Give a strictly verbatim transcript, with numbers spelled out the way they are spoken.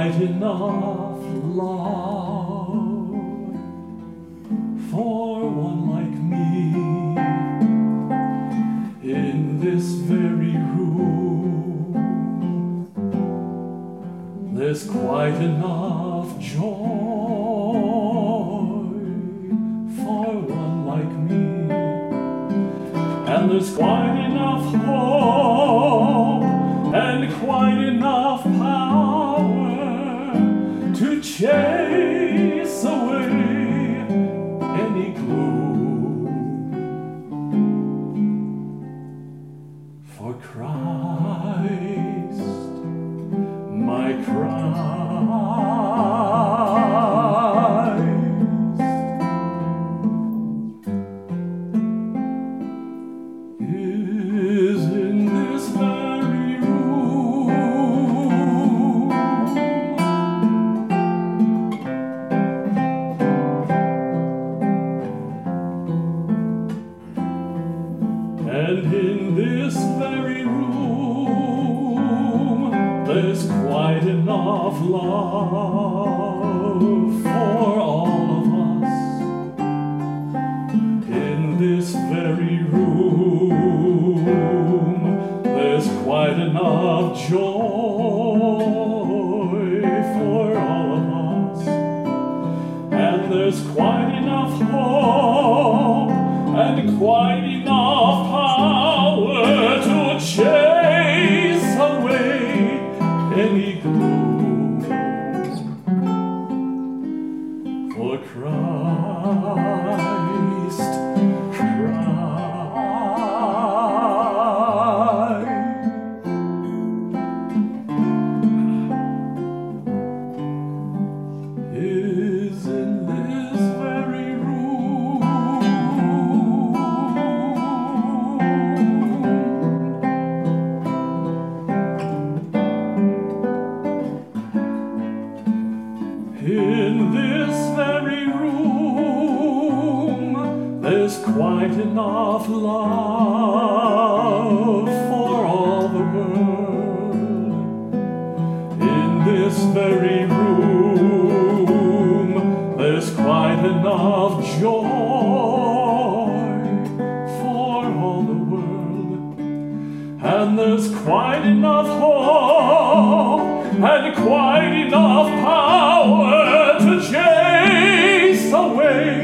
quite enough love for one like me. In this very room, there's quite enough joy for one like me. And there's quite enough hope and quite enough power to chase away any gloom. For Christ, my Christ, is in this very room, and in this very room there's quite enough love for all of us. In this very room there's quite enough joy for all of us, and there's quite enough hope and quite enough power to chase away any gloom. For Christ, is in this very room, in this very room there's quite enough love for all the world. In this very room there's quite enough joy for all the world, and there's quite enough hope and quite enough power to chase away